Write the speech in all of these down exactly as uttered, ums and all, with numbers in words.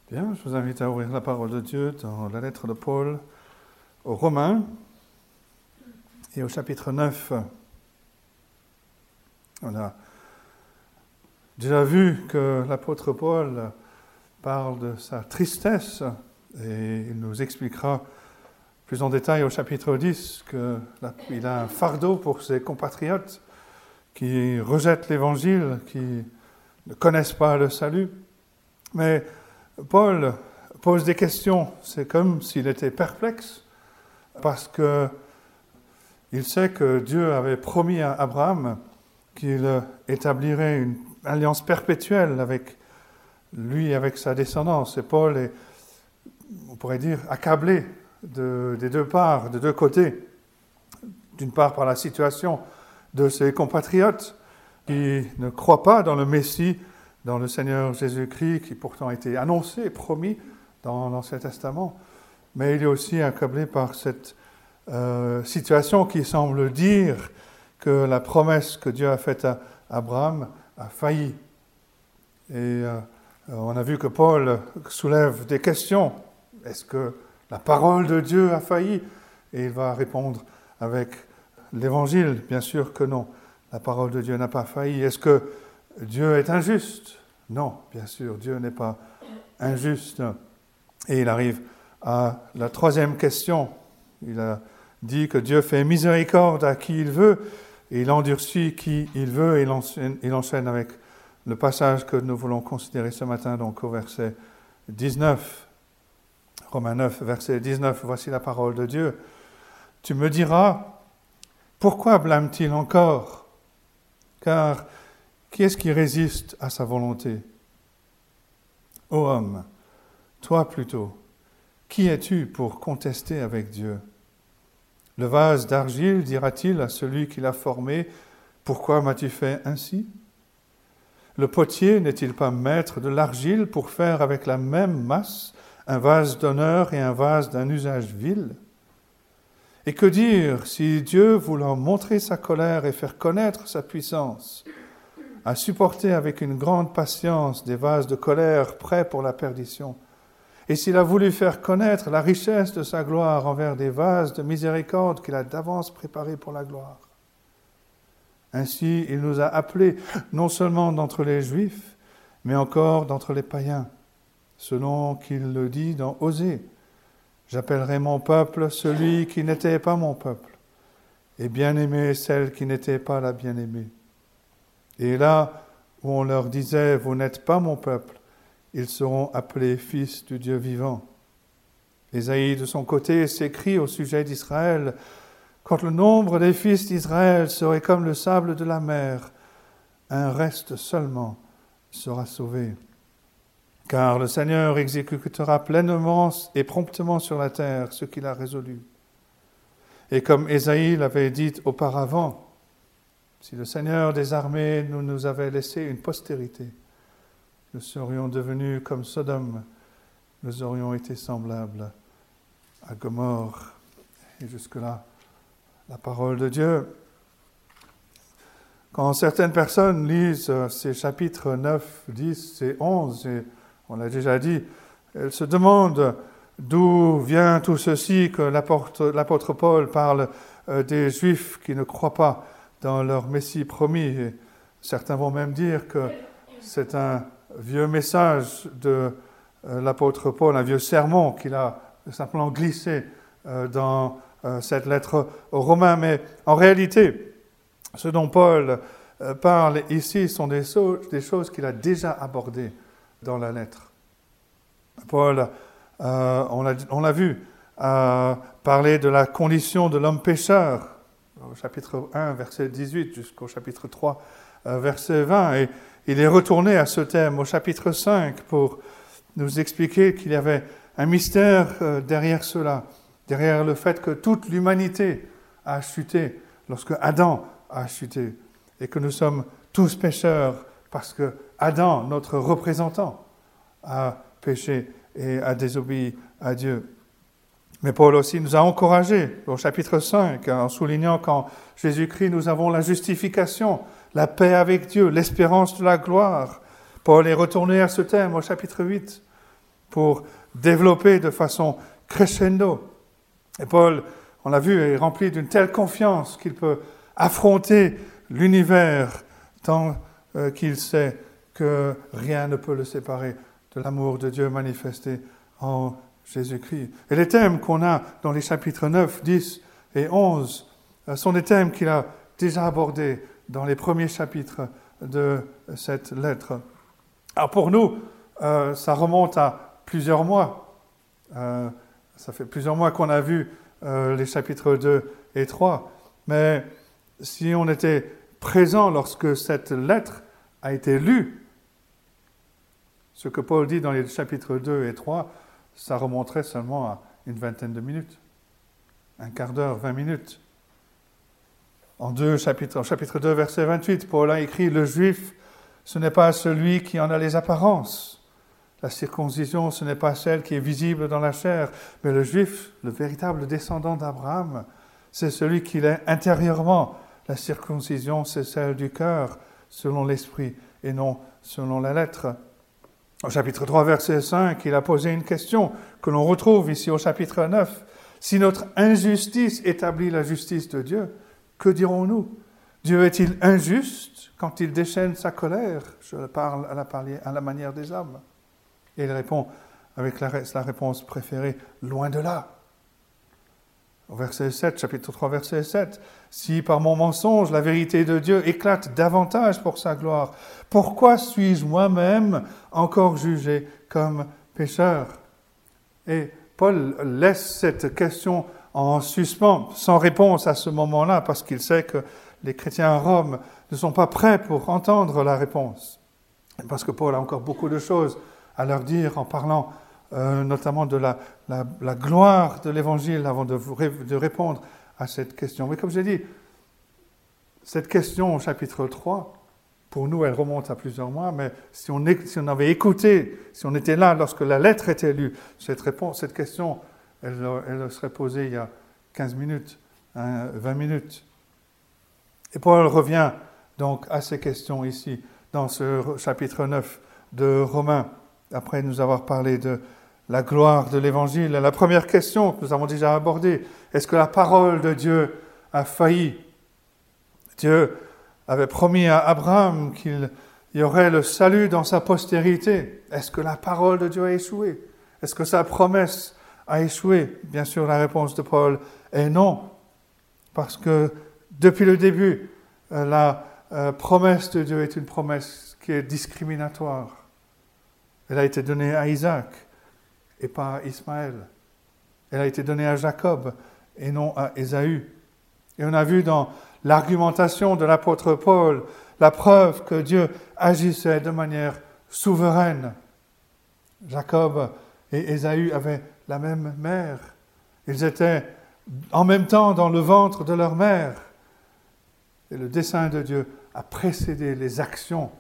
Bien, je vous invite à ouvrir la parole de Dieu dans la lettre de Paul aux Romains et au chapitre neuf. On a déjà vu que l'apôtre Paul parle de sa tristesse et il nous expliquera plus en détail au chapitre dix qu'il a un fardeau pour ses compatriotes qui rejettent l'Évangile, qui ne connaissent pas le salut. Mais Paul pose des questions, c'est comme s'il était perplexe, parce que il sait que Dieu avait promis à Abraham qu'il établirait une alliance perpétuelle avec lui et avec sa descendance. Et Paul est, on pourrait dire, accablé de, des deux parts, de deux côtés. D'une part par la situation de ses compatriotes qui ne croient pas dans le Messie, dans le Seigneur Jésus-Christ, qui pourtant a été annoncé et promis dans l'Ancien Testament. Mais il est aussi accablé par cette euh, situation qui semble dire que la promesse que Dieu a faite à Abraham a failli. Et euh, on a vu que Paul soulève des questions. Est-ce que la parole de Dieu a failli? Et il va répondre avec l'Évangile, bien sûr que non. La parole de Dieu n'a pas failli. Est-ce que Dieu est injuste? Non, bien sûr, Dieu n'est pas injuste. Et il arrive à la troisième question. Il a dit que Dieu fait miséricorde à qui il veut, et il endurcit qui il veut, et il enchaîne, il enchaîne avec le passage que nous voulons considérer ce matin, donc au verset dix-neuf. Romains neuf, verset dix-neuf, voici la parole de Dieu. Tu me diras, pourquoi blâme-t-il encore? Car qui est-ce qui résiste à sa volonté? Ô homme, toi plutôt, qui es-tu pour contester avec Dieu? Le vase d'argile dira-t-il à celui qui l'a formé, pourquoi m'as-tu fait ainsi? Le potier n'est-il pas maître de l'argile pour faire avec la même masse un vase d'honneur et un vase d'un usage vil? Et que dire si Dieu, voulant montrer sa colère et faire connaître sa puissance, a supporté avec une grande patience des vases de colère prêts pour la perdition, et s'il a voulu faire connaître la richesse de sa gloire envers des vases de miséricorde qu'il a d'avance préparés pour la gloire. Ainsi, il nous a appelés, non seulement d'entre les Juifs, mais encore d'entre les païens, selon qu'il le dit dans Osée. J'appellerai mon peuple celui qui n'était pas mon peuple, et bien-aimé celle qui n'était pas la bien-aimée. Et là où on leur disait « Vous n'êtes pas mon peuple », ils seront appelés fils du Dieu vivant. Ésaïe, de son côté, s'écrie au sujet d'Israël « Quand le nombre des fils d'Israël serait comme le sable de la mer, un reste seulement sera sauvé. Car le Seigneur exécutera pleinement et promptement sur la terre ce qu'il a résolu. Et comme Ésaïe l'avait dit auparavant, si le Seigneur des armées nous, nous avait laissé une postérité, nous serions devenus comme Sodome, nous aurions été semblables à Gomorrhe. Et jusque-là, la parole de Dieu. Quand certaines personnes lisent ces chapitres neuf, dix et onze, et on l'a déjà dit, elles se demandent d'où vient tout ceci, que l'apôtre, l'apôtre Paul parle des Juifs qui ne croient pas dans leur Messie promis. Et certains vont même dire que c'est un vieux message de l'apôtre Paul, un vieux sermon qu'il a simplement glissé dans cette lettre aux Romains. Mais en réalité, ce dont Paul parle ici sont des choses qu'il a déjà abordées dans la lettre. Paul, euh, on, l'a, on l'a vu, euh, parler de la condition de l'homme pécheur, au chapitre un, verset dix-huit, jusqu'au chapitre trois, euh, verset vingt. Et il est retourné à ce thème au chapitre cinq pour nous expliquer qu'il y avait un mystère euh, derrière cela, derrière le fait que toute l'humanité a chuté lorsque Adam a chuté, et que nous sommes tous pécheurs parce que Adam, notre représentant, a péché et a désobéi à Dieu. Mais Paul aussi nous a encouragés au chapitre cinq, en soulignant qu'en Jésus-Christ, nous avons la justification, la paix avec Dieu, l'espérance de la gloire. Paul est retourné à ce thème au chapitre huit, pour développer de façon crescendo. Et Paul, on l'a vu, est rempli d'une telle confiance qu'il peut affronter l'univers tant euh, qu'il sait que rien ne peut le séparer de l'amour de Dieu manifesté en Jésus-Christ. Et les thèmes qu'on a dans les chapitres neuf, dix et onze euh, sont des thèmes qu'il a déjà abordés dans les premiers chapitres de cette lettre. Alors pour nous, euh, ça remonte à plusieurs mois. Euh, ça fait plusieurs mois qu'on a vu euh, les chapitres deux et trois. Mais si on était présent lorsque cette lettre a été lue, ce que Paul dit dans les chapitres deux et trois, ça remonterait seulement à une vingtaine de minutes. Un quart d'heure, vingt minutes. En, deux chapitres, en chapitre deux, verset vingt-huit, Paul a écrit « Le juif, ce n'est pas celui qui en a les apparences. La circoncision, ce n'est pas celle qui est visible dans la chair, mais le juif, le véritable descendant d'Abraham, c'est celui qui l'est intérieurement. La circoncision, c'est celle du cœur, selon l'esprit, et non selon la lettre. » Au chapitre trois, verset cinq, il a posé une question que l'on retrouve ici au chapitre neuf. « Si notre injustice établit la justice de Dieu, que dirons-nous? Dieu est-il injuste quand il déchaîne sa colère? Je parle à la, à la manière des hommes. » Et il répond avec la, la réponse préférée, « Loin de là. » Au verset sept, chapitre trois, verset sept, « Si par mon mensonge la vérité de Dieu éclate davantage pour sa gloire, pourquoi suis-je moi-même encore jugé comme pécheur ?» Et Paul laisse cette question en suspens, sans réponse à ce moment-là, parce qu'il sait que les chrétiens à Rome ne sont pas prêts pour entendre la réponse. Parce que Paul a encore beaucoup de choses à leur dire en parlant euh, notamment de la, la, la gloire de l'Évangile avant de, vous, de répondre à cette question. Mais comme j'ai dit, cette question au chapitre trois, pour nous, elle remonte à plusieurs mois, mais si on, si on avait écouté, si on était là lorsque la lettre était lue, cette, réponse, cette question, elle, elle serait posée il y a quinze minutes, hein, vingt minutes. Et Paul revient donc à ces questions ici, dans ce chapitre neuf de Romains, après nous avoir parlé de la gloire de l'Évangile. La première question que nous avons déjà abordée, est-ce que la parole de Dieu a failli? Dieu avait promis à Abraham qu'il y aurait le salut dans sa postérité. Est-ce que la parole de Dieu a échoué? Est-ce que sa promesse a échoué? Bien sûr, la réponse de Paul est non, parce que depuis le début, la euh, promesse de Dieu est une promesse qui est discriminatoire. Elle a été donnée à Isaac et pas à Ismaël. Elle a été donnée à Jacob et non à Ésaü. Et on a vu dans l'argumentation de l'apôtre Paul la preuve que Dieu agissait de manière souveraine. Jacob et Ésaü avaient la même mère. Ils étaient en même temps dans le ventre de leur mère. Et le dessein de Dieu a précédé les actions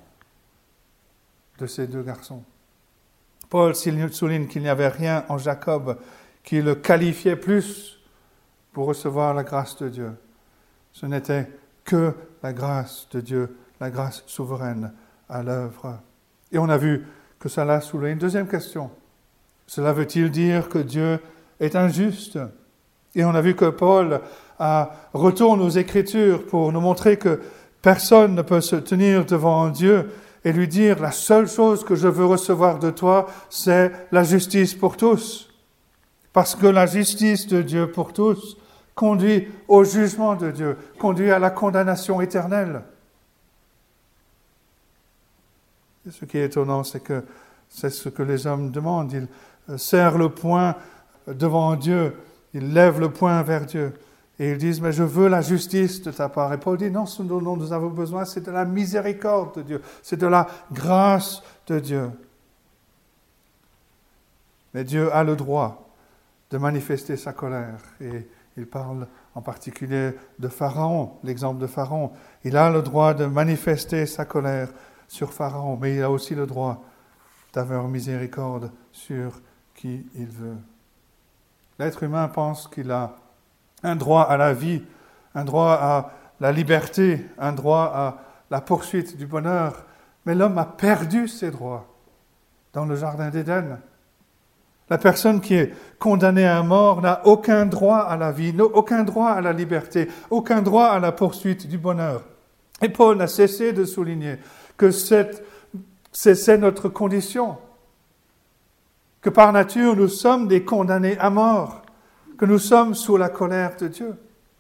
de ces deux garçons. Paul souligne qu'il n'y avait rien en Jacob qui le qualifiait plus pour recevoir la grâce de Dieu. Ce n'était que la grâce de Dieu, la grâce souveraine à l'œuvre. Et on a vu que cela soulève une deuxième question. Cela veut-il dire que Dieu est injuste? Et on a vu que Paul a, retourne aux Écritures pour nous montrer que personne ne peut se tenir devant Dieu et lui dire « La seule chose que je veux recevoir de toi, c'est la justice pour tous. » Parce que la justice de Dieu pour tous conduit au jugement de Dieu, conduit à la condamnation éternelle. Et ce qui est étonnant, c'est que c'est ce que les hommes demandent. Ils serrent le poing devant Dieu, ils lèvent le poing vers Dieu. Et ils disent, mais je veux la justice de ta part. Et Paul dit, non, ce dont nous avons besoin, c'est de la miséricorde de Dieu. C'est de la grâce de Dieu. Mais Dieu a le droit de manifester sa colère. Et il parle en particulier de Pharaon, l'exemple de Pharaon. Il a le droit de manifester sa colère sur Pharaon, mais il a aussi le droit d'avoir miséricorde sur qui il veut. L'être humain pense qu'il a un droit à la vie, un droit à la liberté, un droit à la poursuite du bonheur. Mais l'homme a perdu ses droits dans le jardin d'Éden. La personne qui est condamnée à mort n'a aucun droit à la vie, n'a aucun droit à la liberté, aucun droit à la poursuite du bonheur. Et Paul n'a cessé de souligner que cette, c'est, c'est notre condition, que par nature nous sommes des condamnés à mort, que nous sommes sous la colère de Dieu.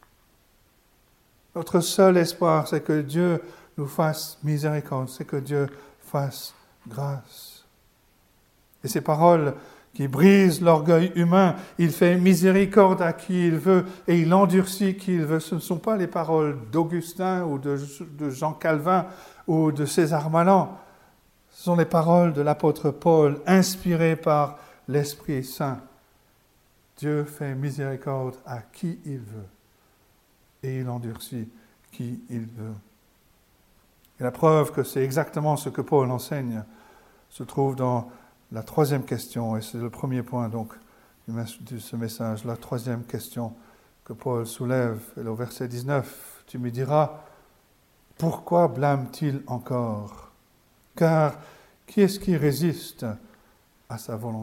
Notre seul espoir, c'est que Dieu nous fasse miséricorde, c'est que Dieu fasse grâce. Et ces paroles qui brisent l'orgueil humain, il fait miséricorde à qui il veut et il endurcit qui il veut. Ce ne sont pas les paroles d'Augustin ou de, de Jean Calvin ou de César Malan. Ce sont les paroles de l'apôtre Paul, inspirées par l'Esprit Saint. Dieu fait miséricorde à qui il veut et il endurcit qui il veut. Et la preuve que c'est exactement ce que Paul enseigne se trouve dans la troisième question, et c'est le premier point donc de ce message, la troisième question que Paul soulève, et au verset dix-neuf, tu me diras, pourquoi blâme-t-il encore ? Car qui est-ce qui résiste à sa volonté ?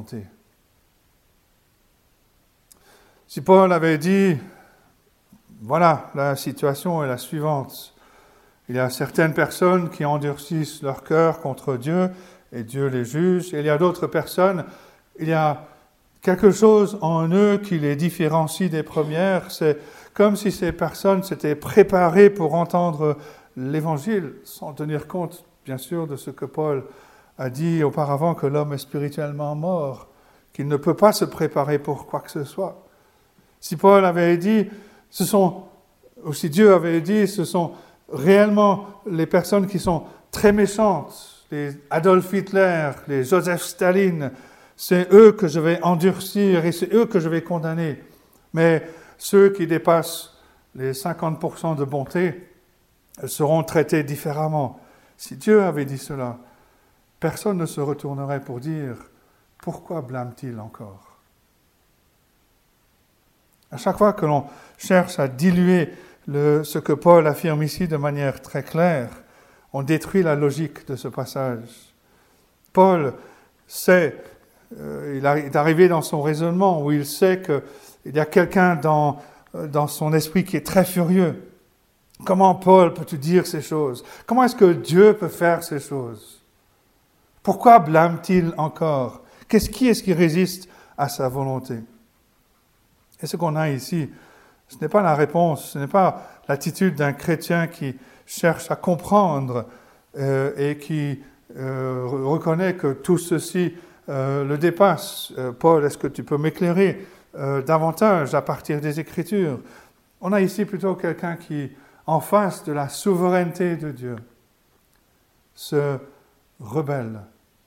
Si Paul avait dit, voilà, la situation est la suivante, il y a certaines personnes qui endurcissent leur cœur contre Dieu, et Dieu les juge. Et il y a d'autres personnes, il y a quelque chose en eux qui les différencie des premières. C'est comme si ces personnes s'étaient préparées pour entendre l'Évangile, sans tenir compte, bien sûr, de ce que Paul a dit auparavant, que l'homme est spirituellement mort, qu'il ne peut pas se préparer pour quoi que ce soit. Si Paul avait dit, ce sont, ou si Dieu avait dit, ce sont réellement les personnes qui sont très méchantes, les Adolf Hitler, les Joseph Staline, c'est eux que je vais endurcir et c'est eux que je vais condamner. Mais ceux qui dépassent les cinquante pour cent de bonté seront traités différemment. Si Dieu avait dit cela, personne ne se retournerait pour dire « Pourquoi blâme-t-il encore ?» À chaque fois que l'on cherche à diluer le, ce que Paul affirme ici de manière très claire, on détruit la logique de ce passage. Paul sait, euh, il est arrivé dans son raisonnement où il sait qu'il y a quelqu'un dans, dans son esprit qui est très furieux. Comment Paul peut-tu dire ces choses ? Comment est-ce que Dieu peut faire ces choses ? Pourquoi blâme-t-il encore ? Qu'est-ce qui est-ce qui résiste à sa volonté ? Et ce qu'on a ici, ce n'est pas la réponse, ce n'est pas l'attitude d'un chrétien qui cherche à comprendre euh, et qui euh, reconnaît que tout ceci euh, le dépasse. Euh, Paul, est-ce que tu peux m'éclairer euh, davantage à partir des Écritures ? On a ici plutôt quelqu'un qui, en face de la souveraineté de Dieu, se rebelle,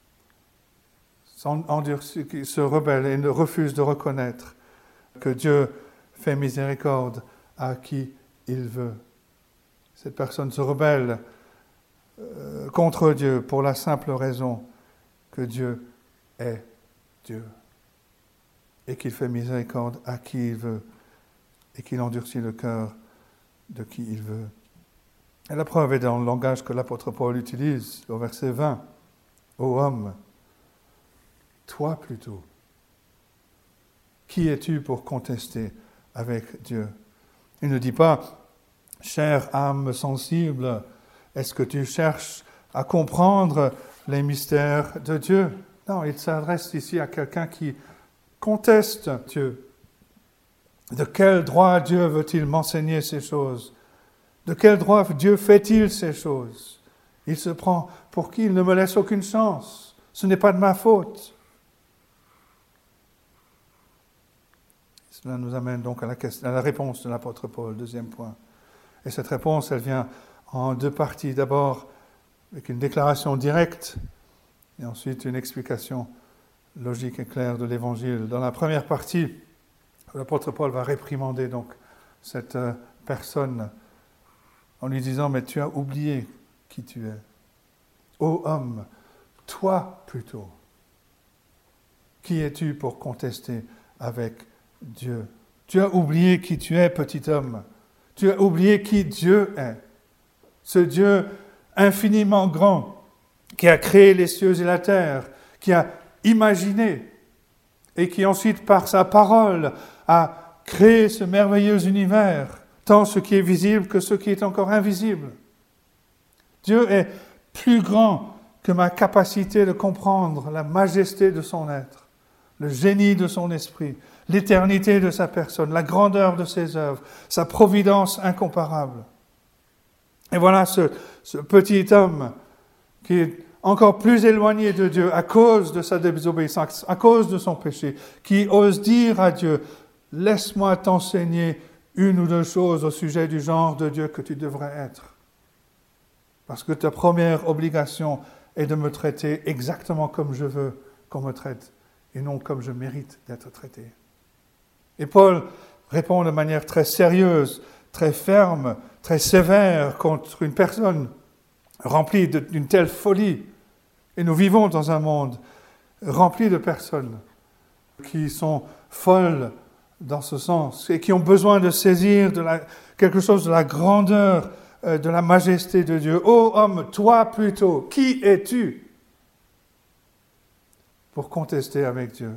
s'endurcit, se rebelle et ne refuse de reconnaître que Dieu fait miséricorde à qui il veut. Cette personne se rebelle euh, contre Dieu pour la simple raison que Dieu est Dieu et qu'il fait miséricorde à qui il veut et qu'il endurcit le cœur de qui il veut. Et la preuve est dans le langage que l'apôtre Paul utilise au verset vingt. « Ô homme, toi plutôt, qui es-tu pour contester avec Dieu ?» Il ne dit pas « Chère âme sensible, est-ce que tu cherches à comprendre les mystères de Dieu ?» Non, il s'adresse ici à quelqu'un qui conteste Dieu. De quel droit Dieu veut-il m'enseigner ces choses ? De quel droit Dieu fait-il ces choses ? Il se prend pour qui ? Il ne me laisse aucune chance. Ce n'est pas de ma faute. Cela nous amène donc à la, question, à la réponse de l'apôtre Paul, deuxième point. Et cette réponse, elle vient en deux parties. D'abord, avec une déclaration directe, et ensuite une explication logique et claire de l'Évangile. Dans la première partie, l'apôtre Paul va réprimander donc cette euh, personne en lui disant « Mais tu as oublié qui tu es. Ô homme, toi plutôt, qui es-tu pour contester avec Dieu ? Tu as oublié qui tu es, petit homme. Tu as oublié qui Dieu est. Ce Dieu infiniment grand, qui a créé les cieux et la terre, qui a imaginé et qui ensuite, par sa parole, a créé ce merveilleux univers, tant ce qui est visible que ce qui est encore invisible. Dieu est plus grand que ma capacité de comprendre la majesté de son être, le génie de son esprit, l'éternité de sa personne, la grandeur de ses œuvres, sa providence incomparable. Et voilà ce, ce petit homme qui est encore plus éloigné de Dieu à cause de sa désobéissance, à cause de son péché, qui ose dire à Dieu, « Laisse-moi t'enseigner une ou deux choses au sujet du genre de Dieu que tu devrais être. Parce que ta première obligation est de me traiter exactement comme je veux qu'on me traite, et non comme je mérite d'être traité. » Et Paul répond de manière très sérieuse, très ferme, très sévère contre une personne remplie de, d'une telle folie. Et nous vivons dans un monde rempli de personnes qui sont folles dans ce sens et qui ont besoin de saisir de la, quelque chose de la grandeur, euh, de la majesté de Dieu. Ô homme, toi plutôt, qui es-tu pour contester avec Dieu?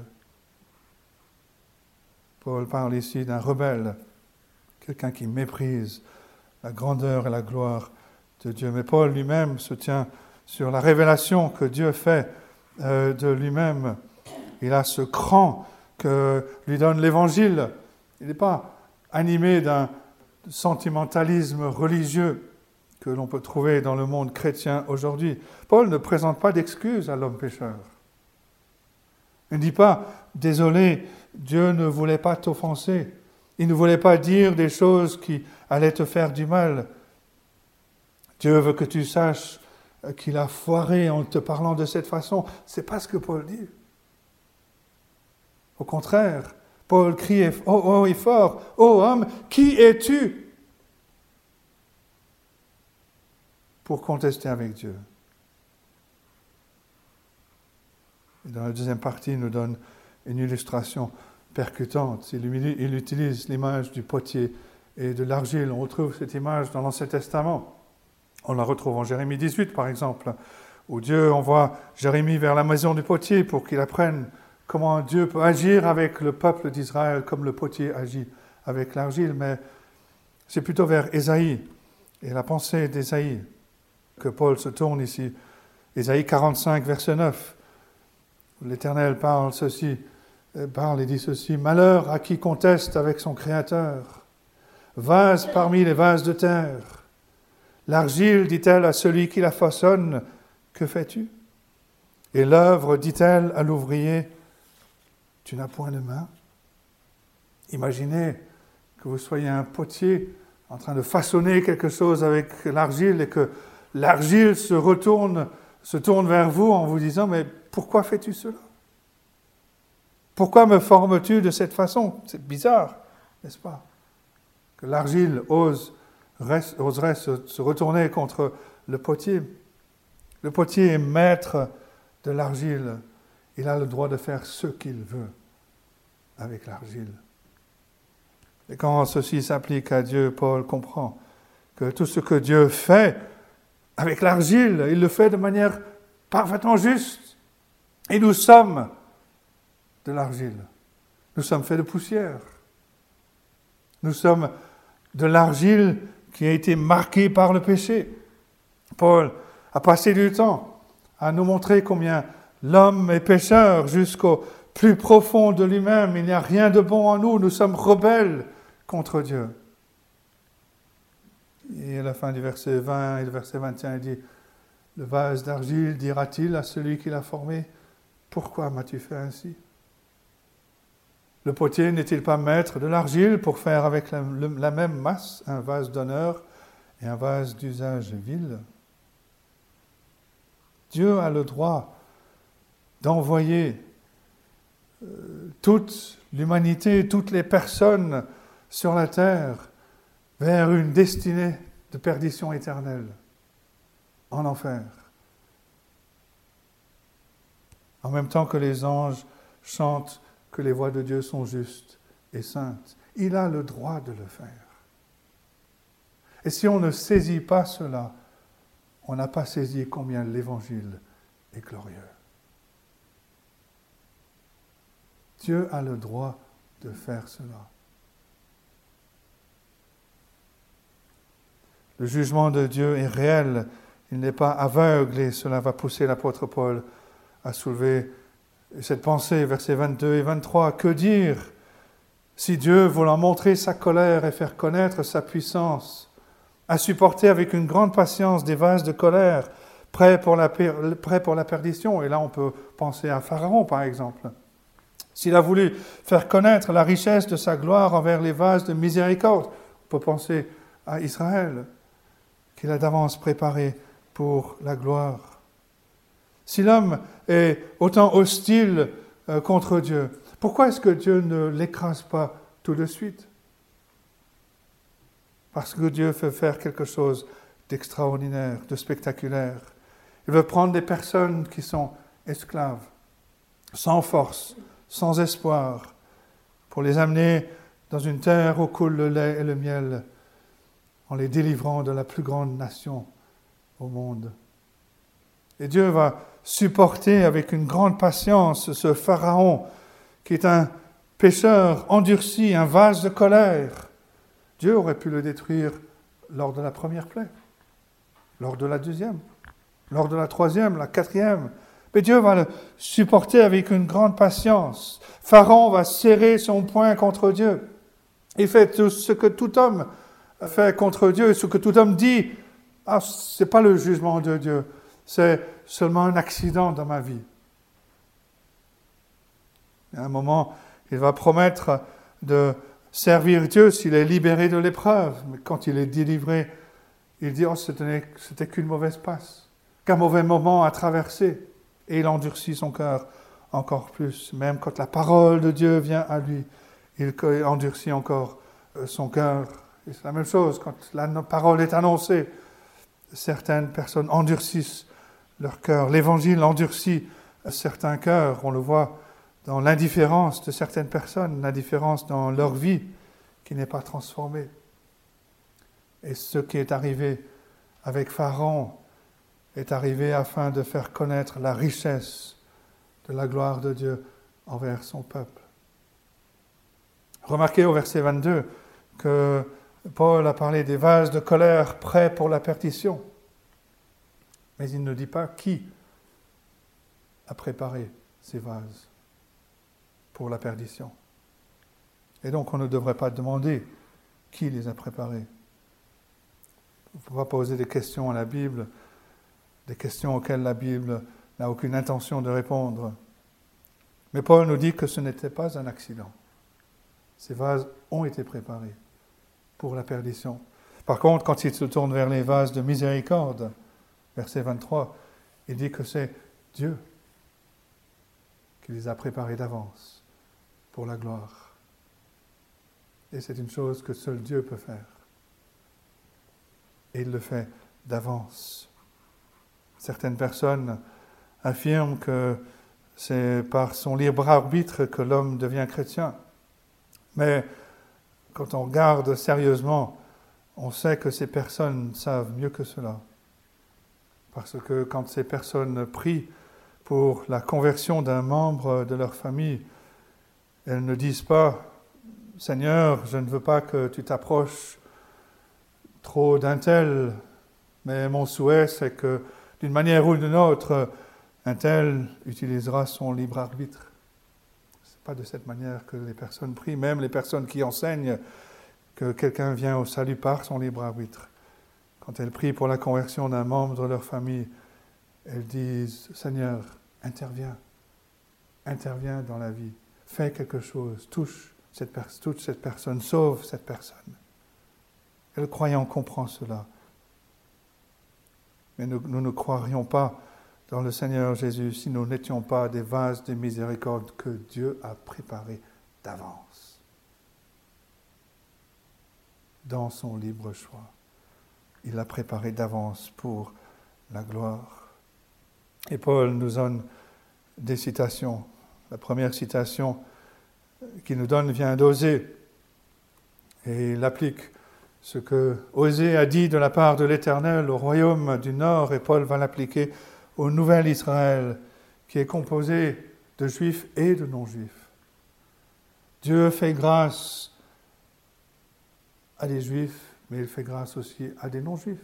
Paul parle ici d'un rebelle, quelqu'un qui méprise la grandeur et la gloire de Dieu. Mais Paul lui-même se tient sur la révélation que Dieu fait euh, de lui-même. Il a ce cran que lui donne l'Évangile. Il n'est pas animé d'un sentimentalisme religieux que l'on peut trouver dans le monde chrétien aujourd'hui. Paul ne présente pas d'excuses à l'homme pécheur. Il ne dit pas « Désolé, Dieu ne voulait pas t'offenser. Il ne voulait pas dire des choses qui allaient te faire du mal. Dieu veut que tu saches qu'il a foiré en te parlant de cette façon. » Ce n'est pas ce que Paul dit. Au contraire, Paul crie haut, haut et fort, « Ô homme, qui es-tu pour contester avec Dieu ?» Et dans la deuxième partie, il nous donne une illustration percutante. Il, il utilise l'image du potier et de l'argile. On retrouve cette image dans l'Ancien Testament. On la retrouve en Jérémie dix-huit, par exemple, où Dieu envoie Jérémie vers la maison du potier pour qu'il apprenne comment Dieu peut agir avec le peuple d'Israël comme le potier agit avec l'argile. Mais c'est plutôt vers Ésaïe et la pensée d'Ésaïe que Paul se tourne ici. Ésaïe quarante-cinq, verset neuf. L'Éternel parle ceci, parle et dit ceci, « Malheur à qui conteste avec son Créateur, vase parmi les vases de terre. L'argile, dit-elle à celui qui la façonne, que fais-tu? Et l'œuvre, dit-elle à l'ouvrier, tu n'as point de main. » Imaginez que vous soyez un potier en train de façonner quelque chose avec l'argile et que l'argile se retourne, se tourne vers vous en vous disant « Mais pourquoi fais-tu cela? Pourquoi me formes-tu de cette façon? » C'est bizarre, n'est-ce pas? Que l'argile ose, reste, oserait se, se retourner contre le potier. Le potier est maître de l'argile. Il a le droit de faire ce qu'il veut avec l'argile. Et quand ceci s'applique à Dieu, Paul comprend que tout ce que Dieu fait avec l'argile, il le fait de manière parfaitement juste. Et nous sommes de l'argile. Nous sommes faits de poussière. Nous sommes de l'argile qui a été marquée par le péché. Paul a passé du temps à nous montrer combien l'homme est pécheur jusqu'au plus profond de lui-même. Il n'y a rien de bon en nous. Nous sommes rebelles contre Dieu. Et à la fin du verset vingt et du verset vingt et un, il dit « Le vase d'argile dira-t-il à celui qui l'a formé, « Pourquoi m'as-tu fait ainsi ?» Le potier n'est-il pas maître de l'argile pour faire avec la, la même masse un vase d'honneur et un vase d'usage vil? Dieu a le droit d'envoyer euh, toute l'humanité, toutes les personnes sur la terre vers une destinée de perdition éternelle, en enfer. En même temps que les anges chantent que les voies de Dieu sont justes et saintes. Il a le droit de le faire. Et si on ne saisit pas cela, on n'a pas saisi combien l'Évangile est glorieux. Dieu a le droit de faire cela. Le jugement de Dieu est réel, il n'est pas aveugle, et cela va pousser l'apôtre Paul à soulever cette pensée, versets vingt-deux et vingt-trois. Que dire si Dieu, voulant montrer sa colère et faire connaître sa puissance, a supporté avec une grande patience des vases de colère, prêts pour la, per- prêts pour la perdition? Et là, on peut penser à Pharaon, par exemple. S'il a voulu faire connaître la richesse de sa gloire envers les vases de miséricorde, on peut penser à Israël, qu'il a d'avance préparé pour la gloire. Si l'homme est autant hostile euh, contre Dieu, pourquoi est-ce que Dieu ne l'écrase pas tout de suite? Parce que Dieu veut faire quelque chose d'extraordinaire, de spectaculaire. Il veut prendre des personnes qui sont esclaves, sans force, sans espoir, pour les amener dans une terre où coule le lait et le miel, en les délivrant de la plus grande nation au monde. Et Dieu va supporter avec une grande patience ce Pharaon qui est un pécheur endurci, un vase de colère. Dieu aurait pu le détruire lors de la première plaie, lors de la deuxième, lors de la troisième, la quatrième. Mais Dieu va le supporter avec une grande patience. Pharaon va serrer son poing contre Dieu. Il fait tout ce que tout homme fait contre Dieu, et ce que tout homme dit, ah, ce n'est pas le jugement de Dieu, c'est seulement un accident dans ma vie. Et à un moment, il va promettre de servir Dieu s'il est libéré de l'épreuve. Mais quand il est délivré, il dit, oh, c'était, c'était qu'une mauvaise passe, qu'un mauvais moment à traverser. Et il endurcit son cœur encore plus. Même quand la parole de Dieu vient à lui, il endurcit encore son cœur. Et c'est la même chose, quand la parole est annoncée, certaines personnes endurcissent leur cœur. L'évangile endurcit certains cœurs. On le voit dans l'indifférence de certaines personnes, l'indifférence dans leur vie qui n'est pas transformée. Et ce qui est arrivé avec Pharaon est arrivé afin de faire connaître la richesse de la gloire de Dieu envers son peuple. Remarquez au verset vingt-deux que Paul a parlé des vases de colère prêts pour la perdition. Mais il ne dit pas qui a préparé ces vases pour la perdition. Et donc on ne devrait pas demander qui les a préparés. On ne peut pas poser des questions à la Bible, des questions auxquelles la Bible n'a aucune intention de répondre. Mais Paul nous dit que ce n'était pas un accident. Ces vases ont été préparés pour la perdition. Par contre, quand il se tourne vers les vases de miséricorde, verset vingt-trois, il dit que c'est Dieu qui les a préparés d'avance pour la gloire. Et c'est une chose que seul Dieu peut faire. Et il le fait d'avance. Certaines personnes affirment que c'est par son libre arbitre que l'homme devient chrétien. Mais quand on regarde sérieusement, on sait que ces personnes savent mieux que cela. Parce que quand ces personnes prient pour la conversion d'un membre de leur famille, elles ne disent pas « Seigneur, je ne veux pas que tu t'approches trop d'un tel, mais mon souhait c'est que d'une manière ou d'une autre, un tel utilisera son libre arbitre. » Ce n'est pas de cette manière que les personnes prient, même les personnes qui enseignent que quelqu'un vient au salut par son libre arbitre. Quand elles prient pour la conversion d'un membre de leur famille, elles disent « Seigneur, interviens, interviens dans la vie, fais quelque chose, touche cette, pers- touche cette personne, sauve cette personne. » Et le croyant comprend cela. Mais nous, nous ne croirions pas dans le Seigneur Jésus si nous n'étions pas des vases de miséricorde que Dieu a préparés d'avance, dans son libre choix. Il l'a préparé d'avance pour la gloire. Et Paul nous donne des citations. La première citation qu'il nous donne vient d'Osée. Et il applique ce que Osée a dit de la part de l'Éternel au royaume du Nord, et Paul va l'appliquer au nouvel Israël, qui est composé de juifs et de non-juifs. Dieu fait grâce à des Juifs, mais il fait grâce aussi à des non-Juifs,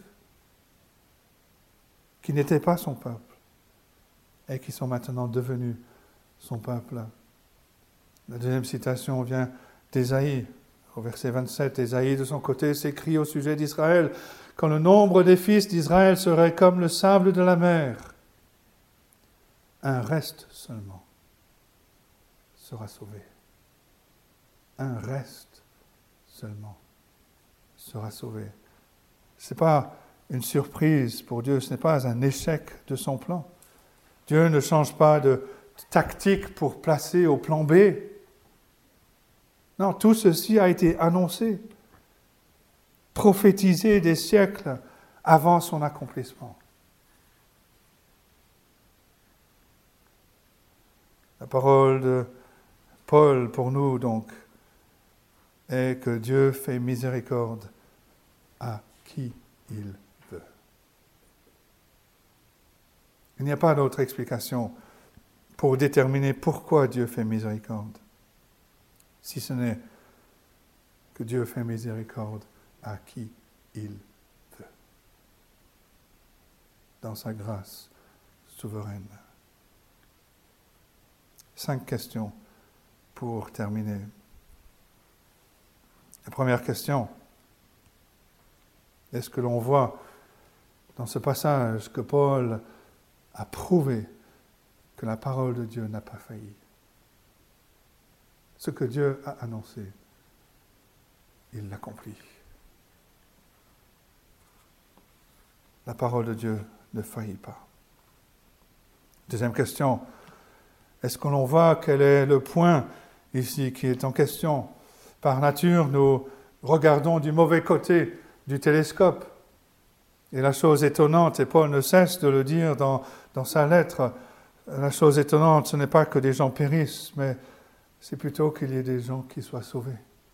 qui n'étaient pas son peuple, et qui sont maintenant devenus son peuple. La deuxième citation vient d'Ésaïe. Au verset vingt-sept, Ésaïe, de son côté, s'écrie au sujet d'Israël, « Quand le nombre des fils d'Israël serait comme le sable de la mer, un reste seulement sera sauvé. » Un reste seulement sera sauvé. Ce n'est pas une surprise pour Dieu, ce n'est pas un échec de son plan. Dieu ne change pas de tactique pour placer au plan B. Non, tout ceci a été annoncé, prophétisé des siècles avant son accomplissement. La parole de Paul pour nous, donc, est que Dieu fait miséricorde à qui il veut. Il n'y a pas d'autre explication pour déterminer pourquoi Dieu fait miséricorde, si ce n'est que Dieu fait miséricorde à qui il veut, dans sa grâce souveraine. Cinq questions pour terminer. La première question, est-ce que l'on voit dans ce passage que Paul a prouvé que la parole de Dieu n'a pas failli? Ce que Dieu a annoncé, il l'accomplit. La parole de Dieu ne faillit pas. Deuxième question, est-ce que l'on voit quel est le point ici qui est en question? Par nature, nous regardons du mauvais côté du télescope. Et la chose étonnante, et Paul ne cesse de le dire dans, dans sa lettre, la chose étonnante, ce n'est pas que des gens périssent, mais c'est plutôt qu'il y ait des gens qui soient sauvés.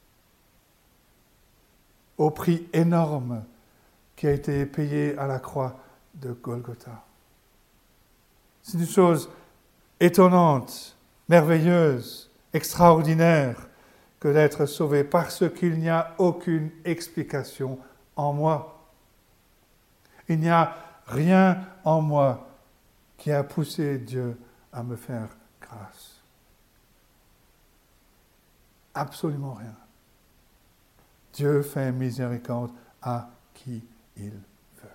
Au prix énorme qui a été payé à la croix de Golgotha. C'est une chose étonnante, merveilleuse, extraordinaire que d'être sauvé parce qu'il n'y a aucune explication en moi. Il n'y a rien en moi qui a poussé Dieu à me faire grâce. Absolument rien. Dieu fait miséricorde à qui il veut.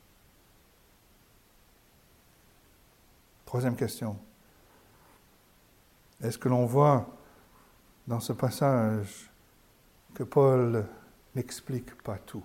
Troisième question. Est-ce que l'on voit dans ce passage que Paul n'explique pas tout?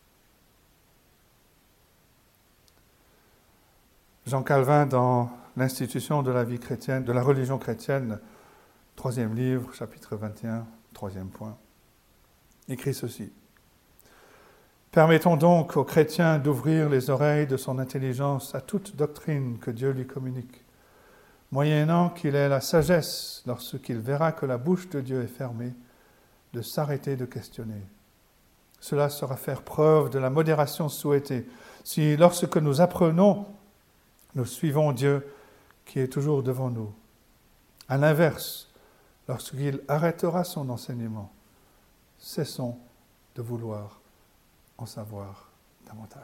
Jean Calvin, dans l'Institution de la vie chrétienne, de la religion chrétienne, troisième livre, chapitre vingt et un, troisième point, écrit ceci. Permettons donc aux chrétiens d'ouvrir les oreilles de son intelligence à toute doctrine que Dieu lui communique, moyennant qu'il ait la sagesse, lorsqu'il verra que la bouche de Dieu est fermée, de s'arrêter de questionner. Cela sera faire preuve de la modération souhaitée. Si, lorsque nous apprenons, nous suivons Dieu qui est toujours devant nous. À l'inverse, lorsqu'il arrêtera son enseignement, cessons de vouloir en savoir davantage.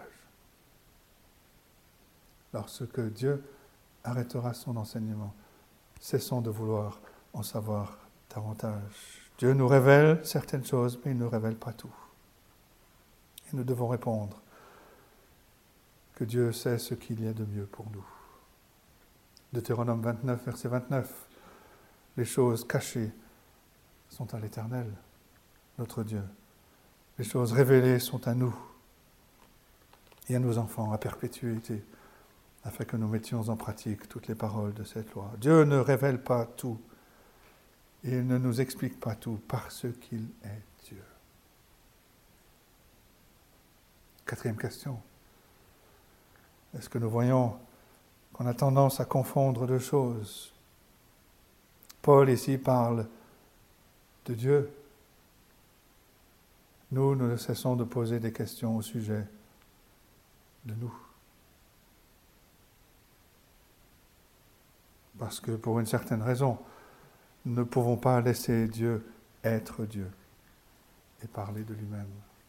Lorsque Dieu arrêtera son enseignement, cessons de vouloir en savoir davantage. Dieu nous révèle certaines choses, mais il ne nous révèle pas tout. Et nous devons répondre que Dieu sait ce qu'il y a de mieux pour nous. Deutéronome vingt-neuf, verset vingt-neuf. Les choses cachées sont à l'Éternel, notre Dieu. Les choses révélées sont à nous et à nos enfants à perpétuité, afin que nous mettions en pratique toutes les paroles de cette loi. Dieu ne révèle pas tout, et il ne nous explique pas tout, parce qu'il est Dieu. Quatrième question. Est-ce que nous voyons qu'on a tendance à confondre deux choses? Paul ici parle de Dieu. Nous, nous ne cessons de poser des questions au sujet de nous. Parce que pour une certaine raison, nous ne pouvons pas laisser Dieu être Dieu et parler de lui-même.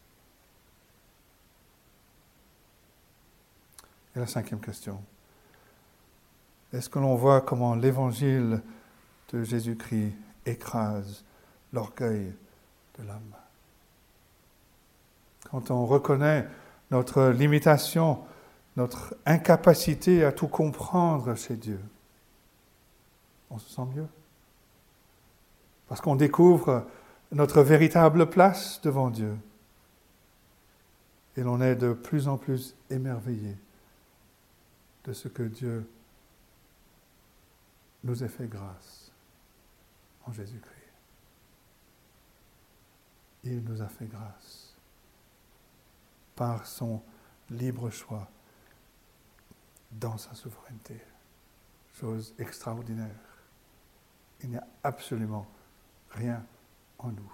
Et la cinquième question. Est-ce que l'on voit comment l'évangile de Jésus-Christ écrase l'orgueil de l'homme? Quand on reconnaît notre limitation, notre incapacité à tout comprendre chez Dieu, on se sent mieux. Parce qu'on découvre notre véritable place devant Dieu. Et l'on est de plus en plus émerveillé de ce que Dieu nous a fait grâce en Jésus-Christ. Il nous a fait grâce par son libre choix dans sa souveraineté. Chose extraordinaire. Il n'y a absolument rien en nous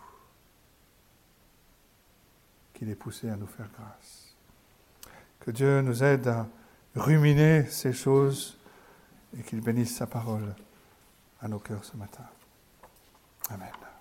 qui l'ait poussé à nous faire grâce. Que Dieu nous aide à ruminer ces choses et qu'il bénisse sa parole à nos cœurs ce matin. Amen.